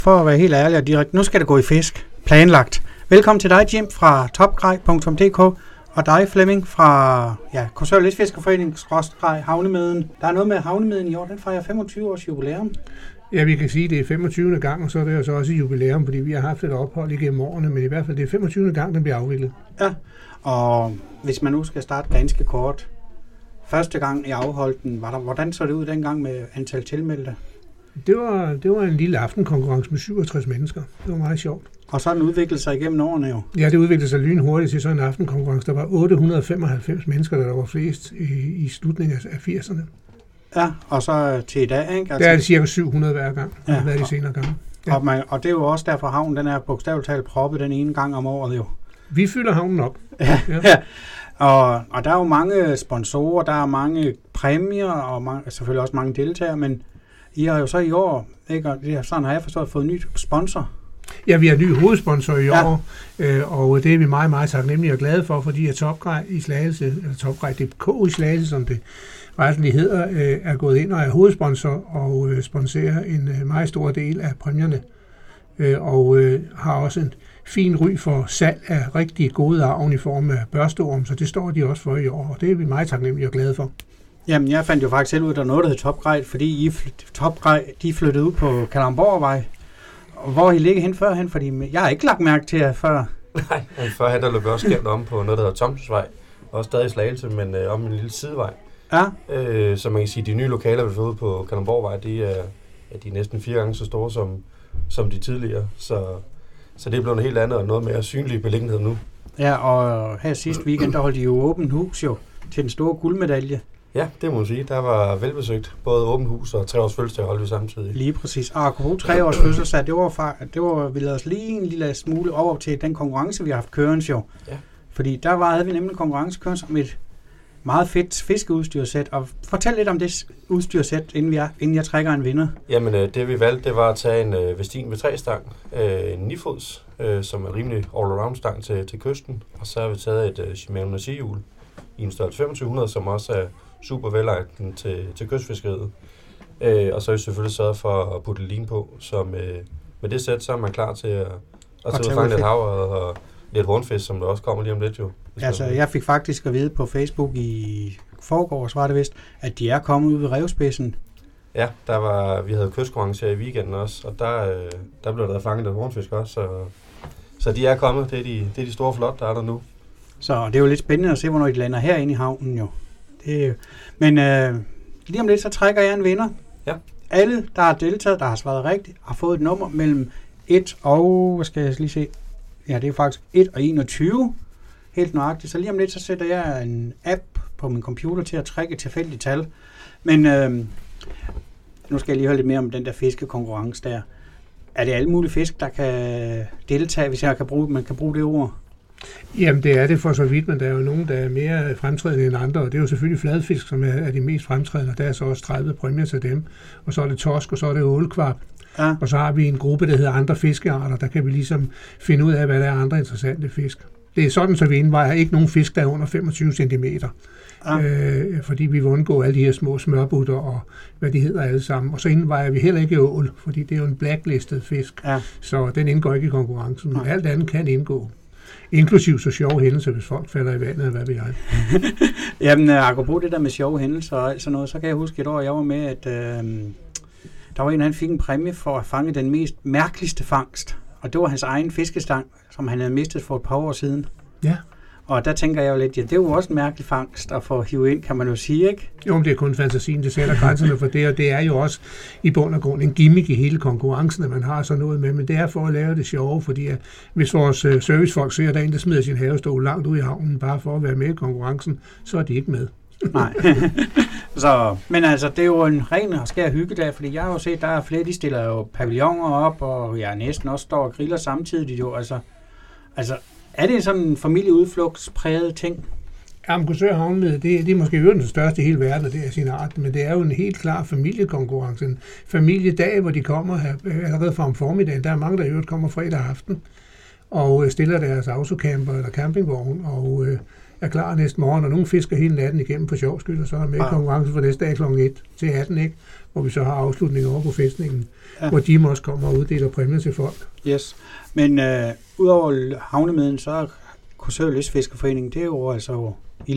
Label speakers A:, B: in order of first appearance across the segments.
A: For at være helt ærlig og direkte, nu skal det gå i fisk. Planlagt. Velkommen til dig, Jim, fra topgrej.dk, og dig, Flemming, fra Korsør Lystfiskerforening, Havnemeden. Der er noget med Havnemeden i år, den fejrer 25 års jubilæum.
B: Ja, vi kan sige, at det er 25. gang, og så er det jo så også jubilæum, fordi vi har haft et ophold igennem årene, men i hvert fald det er 25. gang, den bliver afviklet.
A: Ja, og hvis man nu skal starte ganske kort. Første gang I afholdt den, hvordan så det ud dengang med antal tilmeldte?
B: Det var en lille aftenkonkurrence med 67 mennesker. Det var meget sjovt.
A: Og så har den udviklet sig igennem årene jo?
B: Ja, det udviklede sig lynhurtigt til sådan en aftenkonkurrence. Der var 895 mennesker, der var flest i slutningen af 80'erne.
A: Ja, og så til i dag, ikke? Altså,
B: der er det cirka 700 hver gang, det har været de senere gange. Ja.
A: Og det er jo også derfor, havnen den er bogstaveligt talt proppet den ene gang om året jo.
B: Vi fylder havnen op.
A: Ja. Og der er jo mange sponsorer, der er mange præmier, og selvfølgelig også mange deltagere, men I har jo så i år, ikke? Og sådan har jeg forstået, fået en ny sponsor.
B: Ja, vi har en ny hovedsponsor i år, og det er vi meget, meget taknemmelige og glade for, fordi at Topgrej i Slagelse, eller Topgrej.dk i Slagelse, som det retteligt hedder, er gået ind og er hovedsponsor og sponsorer en meget stor del af præmierne, og har også en fin ry for salg af rigtig gode arven i form af børsteorm, så det står de også for i år, og det er vi meget taknemmelige og glade for.
A: Jamen, jeg fandt jo faktisk selv ud, at der er noget, der hedder Topgrej, fordi Topgrej, de flyttede ud på Kalundborgvej. Hvor I ligger hen førhen, fordi jeg har ikke lagt mærke til jer før.
C: Nej, førhen der løb også skæmt om på noget, der hedder Thomsensvej, og stadig Slagelse, men om en lille sidevej.
A: Ja.
C: Så man kan sige, at de nye lokaler, vi får ud på Kalundborgvej, de er næsten 4 gange så store som de tidligere. Så det er blevet noget helt andet og noget mere synlig beliggenhed nu.
A: Ja, og her sidste weekend, der holdt I jo åbent hus jo til den store guldmedalje.
C: Ja, det må man sige. Der var velbesøgt. Både åbent hus og 3 års fødselsdag holdt vi samtidig.
A: Lige præcis. Og apropos 3 års fødselsdag, vi lavede os lige en lille smule over til den konkurrence, vi har haft kørens jo. Ja. Fordi havde vi nemlig en konkurrence kørens om et meget fedt fiskeudstyrsæt. Og fortæl lidt om det udstyrsæt, inden jeg trækker en vinder.
C: Jamen, det vi valgte, det var at tage en Vestin V3-stang, en 9-fods, som er en rimelig all-around-stang til kysten. Og så har vi taget et Shimano Nasi-hjul i en størrelse 2500, som også er super velegnet til kystfiskeriet. Og så er vi selvfølgelig sørget for at putte lin på, så med det sæt, så er man klar til at tage ud og fange lidt hav og lidt rundfisk, som der også kommer lige om lidt jo.
A: Altså, jeg fik faktisk at vide på Facebook i forgårs, var det vist, at de er kommet ud ved revspidsen.
C: Ja, vi havde kystkonkurrence her i weekenden også, og der blev der fanget lidt rundfisk også, så de er kommet. Det er de store flot, der er der nu.
A: Så det er jo lidt spændende at se, hvornår de lander herinde i havnen jo. Men lige om lidt, så trækker jeg en vinder.
C: Ja.
A: Alle, der har deltaget, der har svaret rigtigt, har fået et nummer mellem 1 og, hvad skal jeg lige se? Ja, det er faktisk 1 og 21. Helt nøjagtigt. Så lige om lidt, så sætter jeg en app på min computer til at trække et tilfældigt tal. Men nu skal jeg lige høre lidt mere om den der fiskekonkurrence der. Er det alle mulige fisk, der kan deltage, hvis man kan bruge det ord?
B: Jamen, det er det for så vidt, men der er jo nogen, der er mere fremtrædende end andre, og det er jo selvfølgelig fladfisk, som er de mest fremtrædende, og der er så også 30 præmier til dem, og så er det torsk, og så er det ålkvab, og så har vi en gruppe, der hedder andre fiskearter, der kan vi ligesom finde ud af, hvad der er andre interessante fisk. Det er sådan, så vi indvejer ikke nogen fisk, der er under 25 cm, fordi vi vil undgå alle de her små smørbutter og hvad de hedder alle sammen. Og så indvejer vi heller ikke ål, fordi det er jo en blacklistet fisk, så den indgår ikke i konkurrencen, men alt andet kan indgå. Inklusiv så sjove hændelser, hvis folk falder i vandet, hvad ved jeg.
A: Jamen, apropos det der med sjove hændelser og alt sådan noget, så kan jeg huske et år, jeg var med, at der var en, han fik en præmie for at fange den mest mærkeligste fangst. Og det var hans egen fiskestang, som han havde mistet for et par år siden.
B: Ja.
A: Og der tænker jeg jo lidt, ja, det er jo også en mærkelig fangst at få hive ind, kan man jo sige, ikke?
B: Jo, men det er kun fantasien, det sætter grænserne for det, og det er jo også i bund og grund en gimmick i hele konkurrencen, at man har sådan noget med, men det er for at lave det sjove, fordi at hvis vores servicefolk ser, at der er en, der smider sin havestol langt ud i havnen, bare for at være med i konkurrencen, så er de ikke med.
A: Nej. Men altså, det er jo en ren og skær hyggedag, fordi jeg har jo set, der er flere, de stiller jo pavilloner op, og jeg næsten også står og griller samtidig jo, altså er det sådan en familieudflugtspræget ting?
B: Jamen, Korsør Havnemede, det er måske den største i hele verden, og det er sin art, men det er jo en helt klar familiekonkurrence. En familiedag, hvor de kommer allerede fra om formiddagen. Der er mange, der i øvrigt kommer fredag aften og stiller deres autocamper eller campingvogn, og er klar næste morgen, og nogle fisker hele natten igennem på sjov skyld, og så er med konkurrence for næste dag kl. 1 til 18, ikke? Hvor vi så har afslutning over på fæstningen, hvor Jim også kommer og uddeler præmier til folk.
A: Yes, men udover havnemeden, så er Korsør Lystfiskerforeningen, det er jo altså,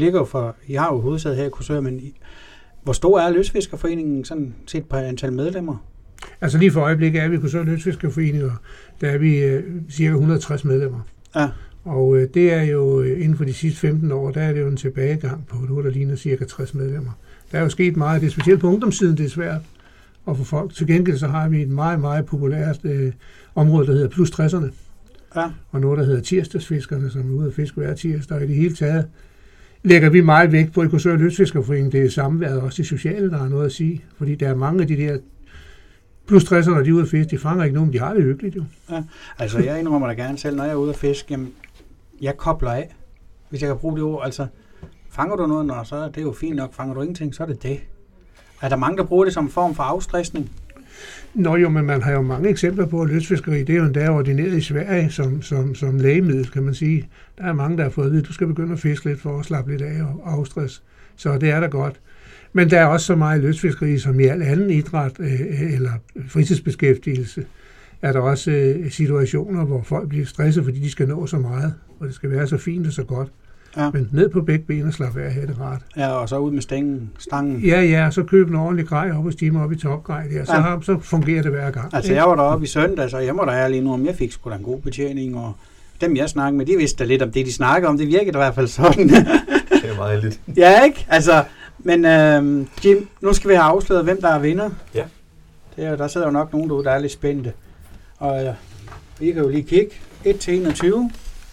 A: I har jo hovedsædet her i Korsør, men hvor stor er Lystfiskerforeningen sådan set på antal medlemmer?
B: Altså lige for øjeblikket er vi i Korsør Lystfiskerforening, og der er vi cirka 160 medlemmer. Ja. Og det er jo inden for de sidste 15 år, der er det jo en tilbagegang på noget, der ligner cirka 60 medlemmer. Der er jo sket meget, det er specielt på ungdomssiden, det er svært at få folk. Til gengæld så har vi et meget, meget populært område, der hedder plus 60'erne. Ja. Og noget, der hedder tirsdagsfiskerne, som er ude at fiske hver tirsdag. Og i det hele taget lægger vi meget vægt på i Korsør Lystfiskerforening. Det er samværet også de sociale, der har noget at sige. Fordi der er mange af de der plus 60'erne, de er ude at fiske, de fanger ikke nogen, de har det hyggeligt jo. Ja,
A: altså jeg indrømmer da gerne selv, når jeg er ude at fiske, jamen, jeg kobler af, hvis jeg kan bruge det ord. Altså, fanger du noget, så er det jo fint nok. Fanger du ingenting, så er det det. Er der mange, der bruger det som en form for afstressning?
B: Nå jo, men man har jo mange eksempler på, at lystfiskeri, det er jo endda ordineret i Sverige som lægemiddel, kan man sige. Der er mange, der har fået at vide, at du skal begynde at fiske lidt for at slappe lidt af og afstress. Så det er da godt. Men der er også så meget lystfiskeri, som i al anden idræt eller fritidsbeskæftigelse, er der også situationer, hvor folk bliver stresset, fordi de skal nå så meget, og det skal være så fint og så godt. Ja. Men ned på begge ben og slappe af, her det rart.
A: Ja, og så ud med stangen.
B: Ja, så køb en ordentlig grej op hos Jim op i topgrej der, så fungerer det hver gang.
A: Altså jeg var deroppe i søndag, så jeg må da ærlig nu, om jeg fik sgu da en god betjening, og dem jeg snakkede med, de vidste da lidt om det, de snakkede om. Det virkede i hvert fald sådan.
C: Det er meget heldigt.
A: Ja, ikke? Altså, men Jim, nu skal vi have afsløret, hvem der er vinder.
C: Ja.
A: Der sidder jo nok nogen derude, der er lidt spændte. Og vi kan jo lige kigge. 1-21.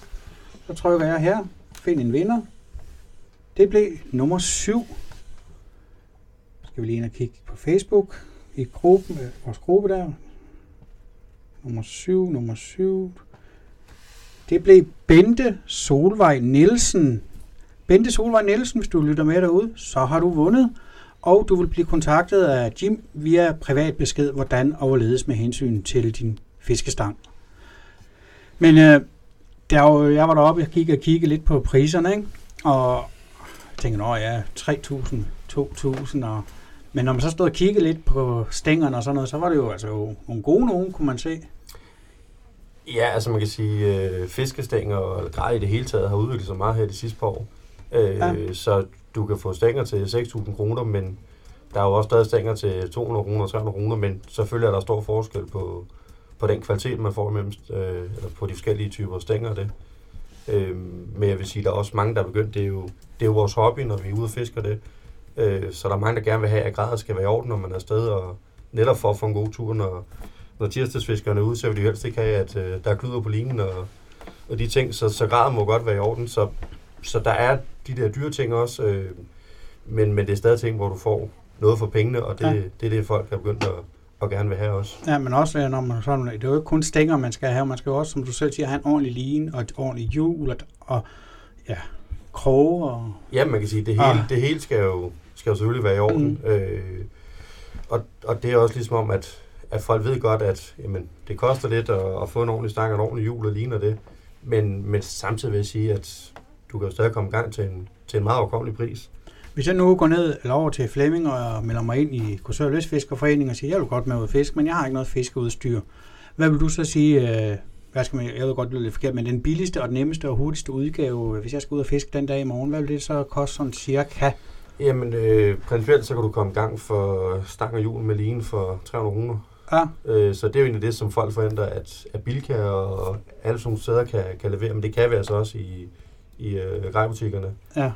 A: Så trykker jeg her. Find en vinder. Det blev nummer 7. Skal vi lige ind og kigge på Facebook. I gruppen, vores gruppe der. Nummer 7. Det blev Bente Solvej Nielsen. Bente Solvej Nielsen, hvis du lytter med derude, så har du vundet. Og du vil blive kontaktet af Jim via privat besked, hvordan overledes med hensyn til din fiskestang. Men jeg var deroppe og kiggede lidt på priserne, ikke? Og jeg tænkte, 3.000, 2.000. Men når man så stod og kiggede lidt på stængerne og sådan noget, så var det jo altså nogle gode nogen, kunne man se.
C: Ja, altså man kan sige, fiskestænger og grej i det hele taget har udviklet sig meget her de sidste par år. Så du kan få stænger til 6.000 kroner, men der er jo også stadig stænger til 200 kroner og 300 kroner, men selvfølgelig er der stor forskel på den kvalitet, man får imellem, eller på de forskellige typer stænger det. Men jeg vil sige, der er også mange, der er begyndt, det er jo vores hobby, når vi er ude og fisker det. Så der er mange, der gerne vil have, at grader skal være i orden, når man er afsted, og netop for at få en god tur, når tirsdagsfiskerne er ude, så vil de helst ikke have, at der er kluder på linen og de ting, så grader må godt være i orden. Så der er de der dyre ting også, men det er stadig ting, hvor du får noget for pengene, og det er det, folk er begyndt at gerne vil have også.
A: Ja, men også når man sådan, det er jo ikke kun stænger, man skal have, man skal jo også, som du selv siger, have en ordentlig line og et ordentligt hjul og kroge og...
C: Ja, man kan sige, det hele skal jo selvfølgelig være i orden. Og det er også ligesom om, at folk ved godt, at jamen, det koster lidt at få en ordentlig stang og en ordentlig hjul og line og det, men samtidig vil jeg sige, at du kan jo stadig komme i gang til en meget overkommelig pris.
A: Hvis jeg nu går ned eller over til Flemming og melder mig ind i Korsør Lystfiskerforening og siger, jeg vil godt med ud at fiske, men jeg har ikke noget fiskeudstyr. Hvad vil du så sige, jeg ved godt, det er lidt forkert, men den billigste og den nemmeste og hurtigste udgave, hvis jeg skal ud og fiske den dag i morgen, hvad vil det så koste sådan cirka?
C: Jamen, principielt så kan du komme i gang for stang og hjul med line for 300 kroner. Ja. Så det er jo egentlig det, som folk forventer, at Bilka og alle sådan nogle steder kan levere, men det kan vi altså også i grejbutikkerne. Ja.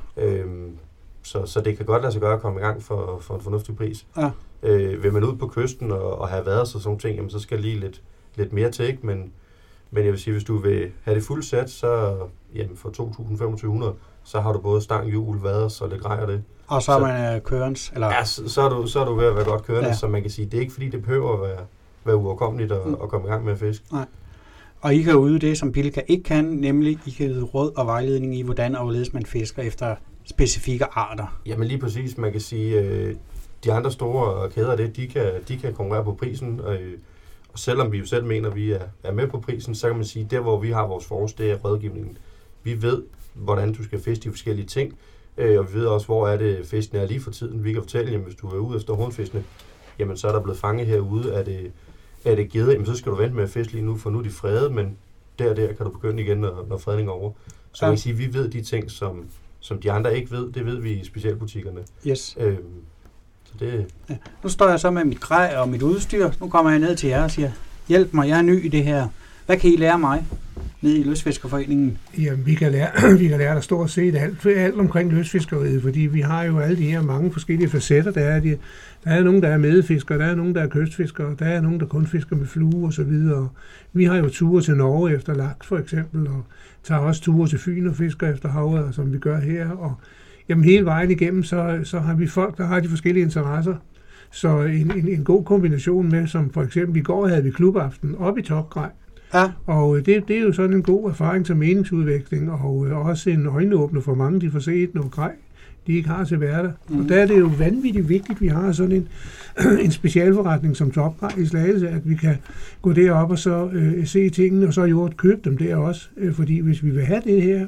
C: Så det kan godt lade sig gøre at komme i gang for en fornuftig pris. Ja. Vil man ud på kysten og have været så sådan nogle ting, jamen, så skal lige lidt mere til, ikke? Men jeg vil sige, hvis du vil have det fuldt sæt, så jamen, for 2.500, så har du både stang, hjul, vader og lidt grejer det.
A: Og så er man kørens? Eller?
C: Ja, så er du ved at være godt kørende, så man kan sige, det er ikke fordi, det behøver at være uoverkommeligt at komme i gang med at fiske. Nej.
A: Og I kan yde det, som Bilka ikke kan, nemlig I kan yde råd og vejledning i, hvordan overledes man fisker efter specifikke arter.
C: Jamen lige præcis, man kan sige, de andre store kæder, de kan konkurrere på prisen, og selvom vi jo selv mener, at vi er med på prisen, så kan man sige, der hvor vi har vores force, det er rådgivningen. Vi ved hvordan du skal fiske de forskellige ting. Og vi ved også, hvor er det fisken er lige for tiden. Vi kan fortælle, jamen hvis du er ude efter hornfiskene, jamen så er der blevet fanget herude. Er det geder, jamen så skal du vente med at fiske lige nu, for nu er de fredet, men der kan du begynde igen, når fredning er over. Så man kan sige, at vi ved de ting, som de andre ikke ved. Det ved vi i specialbutikkerne.
A: Yes.
C: Så det...
A: Ja. Nu står jeg så med mit grej og mit udstyr. Nu kommer jeg ned til jer og siger, hjælp mig, jeg er ny i det her. Hvad kan I lære mig nede i Lystfiskerforeningen?
B: Jamen, vi kan lære dig stort set alt omkring lystfiskeriet, fordi vi har jo alle de her mange forskellige facetter. Der er nogen, der er medefiskere, der er nogen, der er kystfiskere, der er nogen, der kun fisker med flue og så videre. Vi har jo ture til Norge efter laks for eksempel, og tager også ture til Fyn og fisker efter havørred, som vi gør her. Og jamen, hele vejen igennem, så har vi folk, der har de forskellige interesser. Så en god kombination med, som for eksempel i går havde vi klubaften op i Topgrej.
A: Ja.
B: Og det er jo sådan en god erfaring til meningsudveksling, og også en øjenåbner for mange, de får set noget grej, de ikke har til hverdag. Og der er det jo vanvittigt vigtigt, at vi har sådan en specialforretning som Topgrej i Slagelse, at vi kan gå derop og så se tingene, og så jo købe dem der også. Fordi hvis vi vil have det her,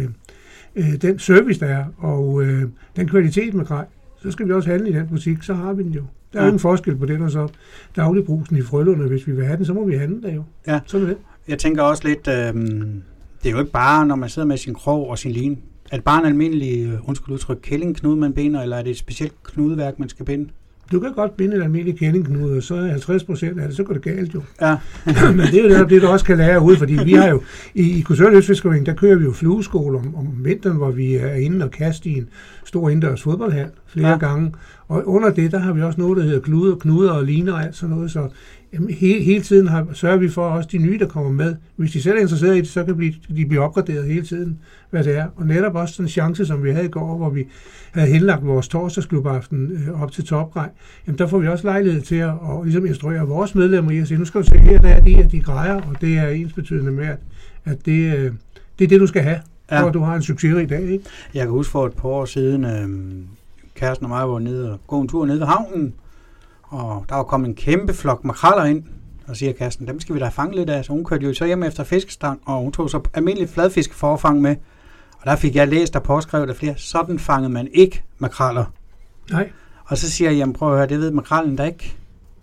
B: den service der er, og den kvalitet med grej, så skal vi også handle i den butik, så har vi den jo. Der er jo en forskel på den og så dagligbrusen i Frølunde. Hvis vi vil have den, så må vi handle der jo.
A: Ja.
B: Sådan er det.
A: Jeg tænker også lidt, det er jo ikke bare, når man sidder med sin krog og sin line. Er det bare en almindelig, kællingknude, man binder, eller er det et specielt knudeværk, man skal binde?
B: Du kan godt binde en almindelig kællingknude, og så er 50% af det, så går det galt jo.
A: Ja.
B: Men det er jo det, du også kan lære ude, fordi vi har jo, i Korsør Lystfiskeriforeningen, der kører vi jo flueskole om vinteren, hvor vi er inde og kaster i en stor indendørs fodboldhal flere gange. Og under det, der har vi også noget, der hedder knuder og liner og alt sådan noget, så hele tiden sørger vi for også de nye, der kommer med. Hvis de selv er interesseret i det, så kan de blive opgraderet hele tiden, hvad det er. Og netop også sådan en chance, som vi havde i går, hvor vi havde henlagt vores torsdagsklubaften op til Topgrej, jamen der får vi også lejlighed til at ligesom instruere vores medlemmer i at sige, nu skal du se her, der er de grejer, og det er ensbetydende med, at det er det, du skal have, for at du har en succesrig dag, ikke?
A: Jeg kan huske for et par år siden, kæresten og mig var nede og gå en tur ned ved havnen, og der var kommet en kæmpe flok makreller ind, og siger kæresten, dem skal vi da fange lidt af, så hun kørte jo så hjem efter fiskestang, og hun tog så almindelig fladfiskeforfang med, og der fik jeg læst og påskrevet af flere, sådan fangede man ikke makreller.
B: Nej.
A: Og så siger jeg, jamen prøv at høre, det ved makrellen da ikke.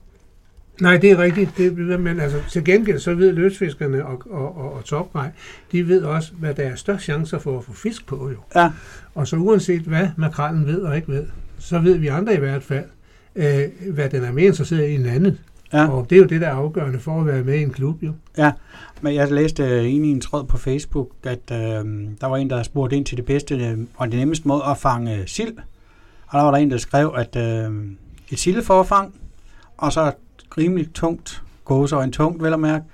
B: Nej, det er rigtigt, men altså til gengæld så ved lystfiskerne og Topgrej, de ved også, hvad der er størst chancer for at få fisk på jo.
A: Ja.
B: Og så uanset hvad makrellen ved og ikke ved, så ved vi andre i hvert fald, hvad den er mere interesseret i en anden. Ja. Og det er jo det, der er afgørende for at være med i en klub, jo.
A: Ja, men jeg læste i en tråd på Facebook, at der var en, der spurgte ind til det bedste og det nemmeste måde at fange sild. Og der var der en, der skrev, at et sildeforfang, og så rimelig tungt gåseøjne, tungt vel at mærke,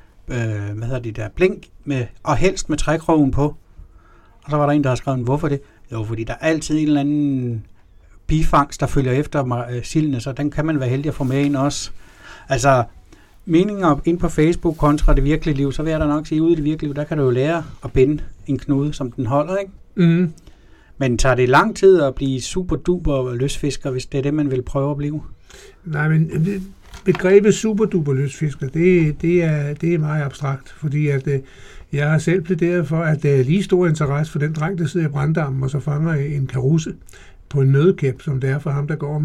A: blink, og helst med trækrogen på. Og så var der en, der har skrevet, hvorfor det? Jo, fordi der er altid en eller anden bifangst, der følger efter sildene, så den kan man være heldig at få med ind også. Altså, meninger ind på Facebook kontra det virkelige liv, så vil jeg da nok sige, ude i det virkelige liv, der kan du jo lære at binde en knude, som den holder, ikke?
B: Mm.
A: Men tager det lang tid at blive super duper lystfisker, hvis det er det, man vil prøve at blive?
B: Nej, men begrebet super duper lystfisker, det er meget abstrakt, fordi at jeg har selv plæderet for, at der er lige stor interesse for den dreng, der sidder i branddammen og så fanger en karusse på en nødkæp, som det er for ham, der går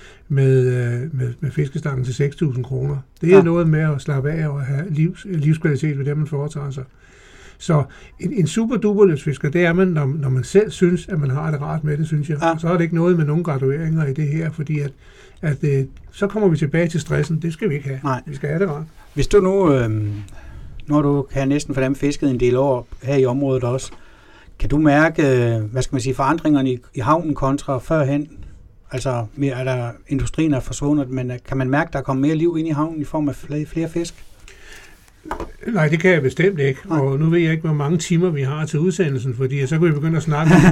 B: med fiskestangen til 6.000 kroner. Det er noget med at slappe af og have livskvalitet ved det, man foretager sig. Så en super duper lystfisker, det er man, når man selv synes, at man har det rart med det, synes jeg. Ja. Så er det ikke noget med nogen gradueringer i det her, fordi at så kommer vi tilbage til stressen. Det skal vi ikke have.
A: Nej.
B: Vi skal have det rart.
A: Hvis du nu har du næsten for dem fisket en del år her i området også, kan du mærke, forandringerne i havnen kontra førhen? Altså, er der industrien er forsvundet, men kan man mærke, der er kommet mere liv ind i havnen i form af flere fisk?
B: Nej, det kan jeg bestemt ikke. Nej. Og nu ved jeg ikke, hvor mange timer vi har til udsendelsen, fordi så kan vi begynde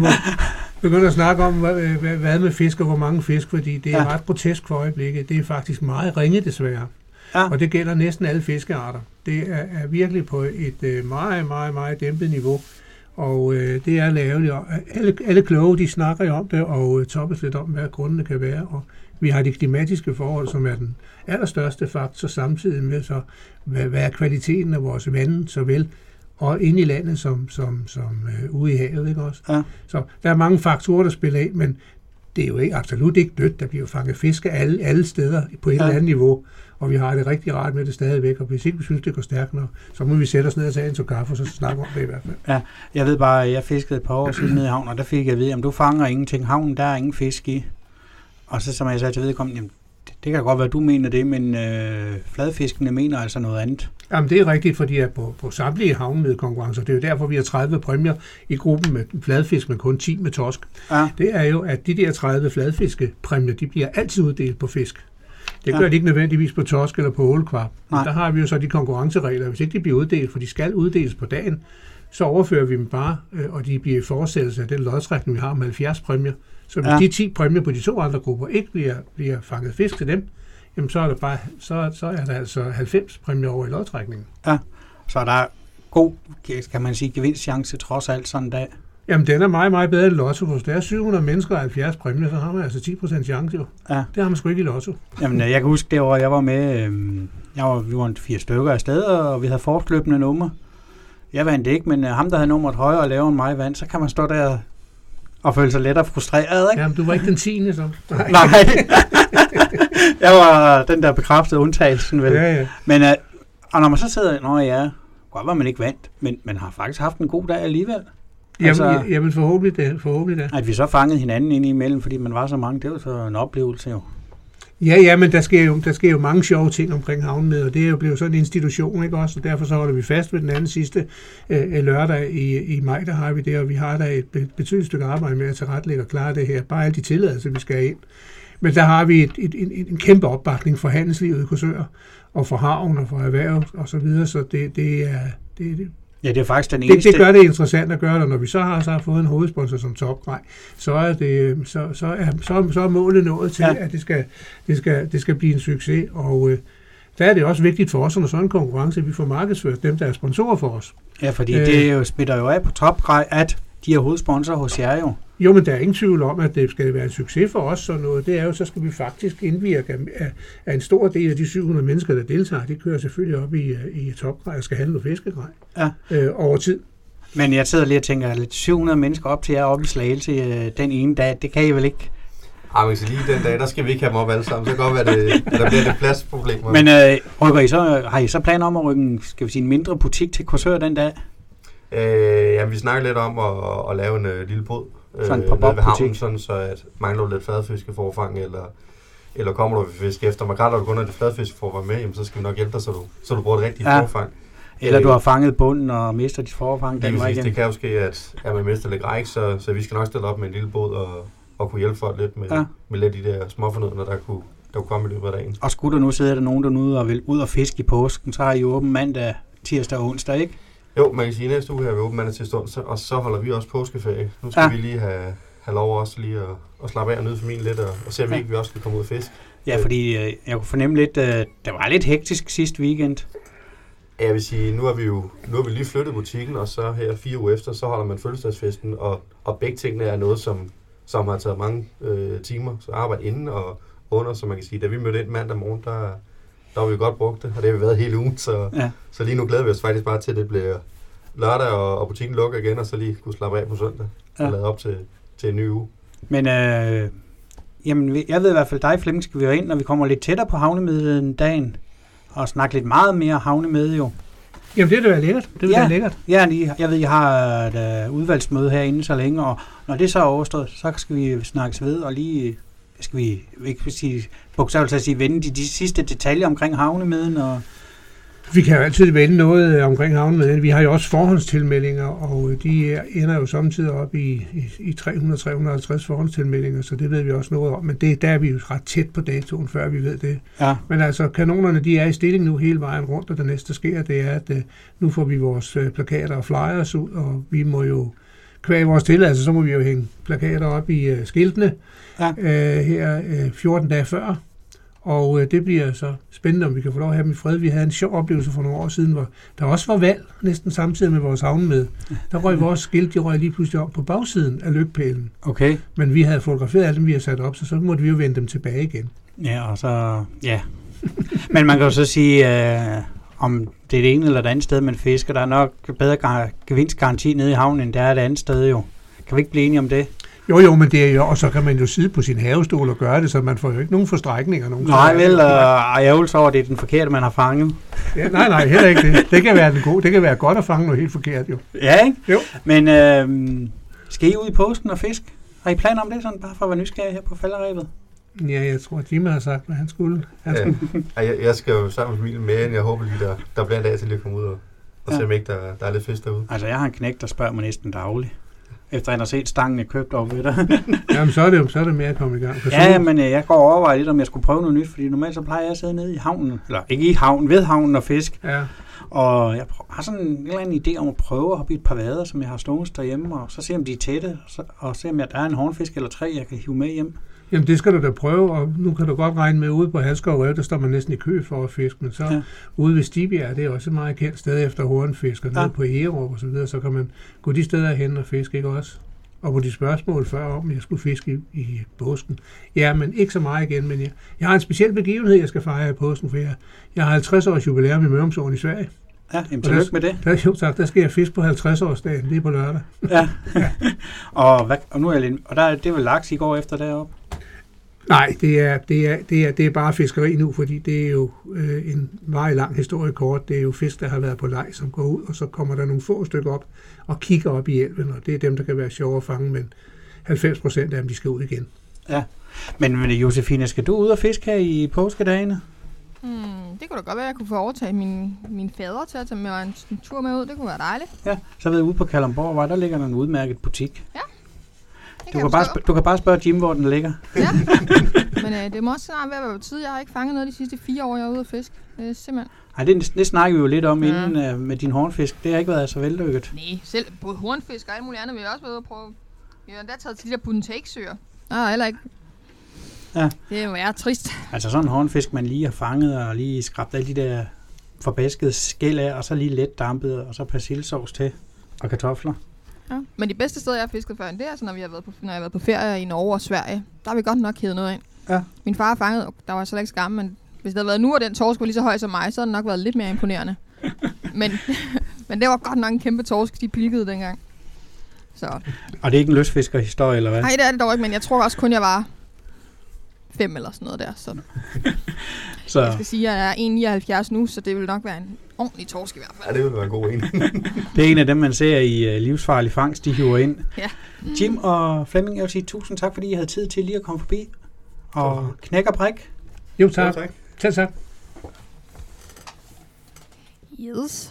B: at snakke om, hvad med fisk og hvor mange fisk, fordi det er ret grotesk for øjeblikket. Det er faktisk meget ringe desværre. Ja. Og det gælder næsten alle fiskearter. Det er virkelig på et meget, meget, meget dæmpet niveau. Og det er lavet. Alle kloge, de snakker jo om det, og toppes lidt om, hvad grundene kan være. Og vi har de klimatiske forhold, som er den allerstørste faktor, samtidig med så, hvad er kvaliteten af vores vand, såvel og inde i landet som ude i havet, ikke også?
A: Ja.
B: Så der er mange faktorer, der spiller ind, men det er jo absolut ikke dødt. Der bliver jo fanget fisk alle steder på et eller andet niveau, og vi har det rigtig rart med det stadigvæk, og hvis ikke vi synes, det går stærkt nok, så må vi sætte os ned og tage en tår kaffe, og så snakke om det i hvert fald.
A: Ja, jeg ved bare, at jeg fiskede et par år siden nede i havnen, og der fik jeg at vide, at du fanger ingenting. Havnen, der er ingen fisk i. Og så som jeg sagde til vedkommende, jamen, det kan godt være, at du mener det, men fladfiskene mener altså noget andet.
B: Jamen, det er rigtigt, fordi at på samtlige havnemedkonkurrencer, det er jo derfor, vi har 30 præmier i gruppen med fladfisk, men kun 10 med torsk. Ja. Det er jo, at de der 30 fladfiskepræmier, de bliver altid uddelt på fisk. Det gør de ikke nødvendigvis på torsk eller på ålekvarp. Der har vi jo så de konkurrenceregler. Hvis ikke de bliver uddelt, for de skal uddeles på dagen, så overfører vi dem bare, og de bliver i fortsættelse af den lodtrækning, vi har med 70 præmier. Så hvis de 10 præmier på de 2 andre grupper ikke bliver fanget fisk til dem, jamen så er der så er der altså 90 præmier over i lodtrækningen. Ja,
A: så er der god, kan man sige, gevinstchance trods alt sådan en dag.
B: Jamen, den er meget, meget bedre end lotto. Hvis der er 700 mennesker og 70 præmier, så har man altså 10% chance jo. Ja. Det har man sgu ikke i lotto.
A: Jamen, jeg kan huske det år, jeg var med, vi var 4 stykker afsted, og vi havde fortløbende nummer. Jeg vandt ikke, men ham, der havde nummeret højere og lavere end mig, vandt, så kan man stå der og føle sig lettere frustreret, ikke?
B: Jamen, du var ikke den 10. så.
A: Nej. Jeg var den der bekræftede undtagelsen, vel?
B: Ja.
A: Men, og når man så sidder, godt var man ikke vandt, men man har faktisk haft en god dag alligevel.
B: Jamen forhåbentlig det.
A: At vi så fangede hinanden ind imellem, fordi man var så mange, det var så en oplevelse jo.
B: Ja, men der sker jo mange sjove ting omkring havnemødet, og det er jo blevet sådan en institution, ikke også? Og derfor så holder vi fast ved den anden sidste lørdag i maj, der har vi det, og vi har der et betydeligt stykke arbejde med at tilrettelægge og klare det her. Bare alle de tilladelser, vi skal have ind. Men der har vi en kæmpe opbakning for handelslivet i Korsør, og for havn og for erhverv og så videre, så det er...
A: Ja, det er faktisk den eneste...
B: Det gør det interessant at gøre det, når vi så har fået en hovedsponsor som Topgrej, så er målet nået til, at det skal blive en succes, og der er det også vigtigt for os, når sådan en konkurrence, at vi får markedsført dem, der er sponsorer for os.
A: Ja, fordi det jo spiller jo af på Topgrej, at de er hovedsponsorer hos jer jo.
B: Jo, men der er ingen tvivl om, at det skal være en succes for os, sådan noget. Det er jo, så skal vi faktisk indvirke af en stor del af de 700 mennesker, der deltager. De kører selvfølgelig op i Topgrej og skal handle noget fiskegrej over tid.
A: Men jeg sidder lige og tænker, lidt 700 mennesker op til jer oppe i Slagelse den ene dag, det kan I vel ikke?
C: Ja, men lige den dag, der skal vi ikke have dem op alle sammen. Så kan godt være, der bliver det pladsproblemer.
A: Men har I så planer om at rykke en mindre butik til Korsør den dag?
C: Vi snakker lidt om at lave en lille bod.
A: Sådan på
C: ved havnen, sådan så at mangler du lidt fladfiskeforfang, eller kommer du ved fisk efter makrel, og du kun har det fladfiskeforfang med, jamen, så skal vi nok hjælpe dig, så du bruger det rigtige forfang.
A: Eller du har fanget bunden og mister dit forfang.
C: Det kan jo ske, at man mister lidt ræk, så vi skal nok stille op med en lille båd og kunne hjælpe folk lidt med lidt de der småfornødner, der kunne komme i løbet af dagen.
A: Og skulle der nu sidde der nogen derude og vil ud og fiske i påsken, så har I åben mandag, tirsdag og onsdag, ikke?
C: Jo, man kan sige, næste uge her er vi åben mandag til onsdag, og så holder vi også påskeferie. Nu skal vi lige have lov også lige at slappe af og nyde familien lidt, og se om vi også kan komme ud og fiske.
A: Ja, fordi jeg kunne fornemme lidt, det var lidt hektisk sidste weekend.
C: Ja, jeg vil sige, nu har vi lige flyttet butikken, og så her 4 uger efter, så holder man fødselsdagsfesten, og begge tingene er noget, som har taget mange timer, så arbejde inden og under, så man kan sige, da vi mødte ind mandag morgen, der har vi godt brugt det, og det har vi været hele ugen, så lige nu glæder vi os faktisk bare til, at det bliver lørdag, og butikken lukker igen, og så lige kunne slappe af på søndag og lade op til en ny uge. Men
A: jamen, jeg ved i hvert fald, dig Flemming, skal vi jo ind, når vi kommer lidt tættere på havnemødet dagen, og snakke lidt meget mere havnemøde jo.
B: Jamen, det vil være lækkert. Det vil være lækkert.
A: Ja, jeg ved, jeg har et udvalgsmøde herinde så længe, og når det så er overstået, så skal vi snakkes ved, og lige skal vi ikke sige, bogstaveligt at sige, vende de sidste detaljer omkring havnemøden. Og
B: vi kan jo altid vende noget omkring havnemøden. Vi har jo også forhåndstilmeldinger, og de ender jo samtidig op i 300-350 forhåndstilmeldinger, så det ved vi også noget om. Men der er vi jo ret tæt på datoen, før vi ved det. Ja. Men altså, kanonerne, de er i stilling nu hele vejen rundt, og det næste sker, det er, at nu får vi vores plakater og flyers ud, og vi må jo kvæg vores tilladelse, så må vi jo hænge plakater op i skiltene her 14 dage før. Og det bliver så spændende, om vi kan få lov at have dem i fred. Vi havde en sjov oplevelse for nogle år siden, hvor der også var valg, næsten samtidig med vores havnemøde. Der røg vores skilt, de røg lige pludselig op på bagsiden af lygtepælen.
A: Okay.
B: Men vi havde fotograferet alle dem, vi havde sat op, så måtte vi jo vende dem tilbage igen.
A: Ja, og så... Ja. Men man kan jo så sige... om det er det ene eller det andet sted, man fisker. Der er nok bedre gevinstgaranti nede i havnen, end der er det andet sted jo. Kan vi ikke blive enige om det?
B: Jo, men det er jo, og så kan man jo sidde på sin havestol og gøre det, så man får jo ikke nogen forstrækninger.
A: Nej, vel, og ærgelse over, det er den forkerte, man har fanget.
B: Ja, nej, heller ikke det. Det kan være den gode. Det kan være godt at fange noget helt forkert, jo.
A: Ja, ikke?
B: Jo.
A: Men skal I ud i påsken og fisk? Har I planer om det, sådan bare for at være nysgerrig her på falderebet?
B: Ja, jeg tror, Jimmy har sagt, hvad han skulle.
C: Jeg skal jo sammen med familien med, og jeg håber lige, der bliver en dag til at komme ud og se, om ikke der er lidt fisk derude.
A: Altså, jeg har en knægt, der spørger mig næsten dagligt. Efter han har set stangen, jeg købte over ved dig.
B: Jamen, så er det med at komme i gang.
A: Ja, men jeg går og overvejer lidt, om jeg skulle prøve noget nyt, fordi normalt så plejer jeg at sidde nede i havnen, eller ikke i havnen, ved havnen og fisk.
B: Ja.
A: Og jeg har sådan en eller anden idé om at prøve at hoppe i et par vader, som jeg har stående derhjemme, og så se, om de er tætte, og se, om der er en hornfisk eller 3, jeg kan hive med hjem.
B: Jamen, det skal du da prøve, og nu kan du godt regne med, ude på Halskov Rev, der står man næsten i kø for at fiske, men så ude ved Stibjerg, det er også et meget kendt sted efter hornfisk, og nede på Egerup og så videre, så kan man gå de steder hen og fiske, ikke også? Og på de spørgsmål før om, jeg skulle fiske i påsken. Ja, men ikke så meget igen, men jeg har en speciel begivenhed, jeg skal fejre i påsken, for jeg har 50 års jubilæum i Mørumsåen i Sverige.
A: Ja, jamen tillykke med det.
B: Jo tak, der skal jeg fiske på 50-årsdagen, lige på lørdag.
A: Ja, og nu er jeg lidt, og det er vel laks, I går efter deroppe?
B: Nej, det er bare fiskeri nu, fordi det er jo en meget lang historiekort. Det er jo fisk, der har været på leg, som går ud, og så kommer der nogle få stykker op og kigger op i elven, og det er dem, der kan være sjove at fange, men 90% af dem, de skal ud igen. Ja,
A: men Josefine, skal du ud og fiske her i påskedagene?
D: Det kunne da godt være, at jeg kunne få overtaget min fader til at tage med en tur med ud. Det kunne være dejligt.
A: Ja, så ved jeg ude på Kalundborg, der ligger der en udmærket butik.
D: Ja.
A: Du kan bare spørge Jim, hvor den ligger.
D: Ja, men det må også snart være på tid. Jeg har ikke fanget noget de sidste 4 år, jeg er ude at fiske. Simpelthen.
A: Ej, det snakker vi jo lidt om inden med din hornfisk. Det har ikke været så vellykket.
D: Nej, selv både hornfisk og alt muligt andet vil jeg også være ude at prøve. Vi har endda taget til de der put-and-take-søer. Heller ikke. Ja. Det er jo trist.
A: Altså sådan en hornfisk, man lige har fanget og lige skrabt alle de der forbaskede skæl af, og så lige let dampet, og så persillesovs til og kartofler.
D: Ja. Men de bedste steder, jeg har fisket før, det er altså, når jeg har været på ferie i Norge og Sverige. Der har vi godt nok hævet noget ind. Ja. Min far har fanget, der var så ikke skam, men hvis det havde været nu, og den torsk var lige så høj som mig, så havde den nok været lidt mere imponerende. men det var godt nok en kæmpe torsk, de pilkede dengang. Så.
A: Og det er ikke en lystfiskerhistorie, eller hvad?
D: Nej, det er det dog ikke, men jeg tror også kun, jeg var 5 eller sådan noget der. Så. Jeg skal sige, at jeg er 1,79 nu, så det vil nok være en ordentlig torsk i hvert fald.
C: Ja, det vil være en god en.
A: Det er en af dem, man ser i livsfarlig fangst, de hiver ind.
D: Ja.
A: Jim og Flemming, jeg vil sige tusind tak, fordi I havde tid til lige at komme forbi. Og knæk og bræk.
B: Jo, tak. Selv tak.
D: Yes.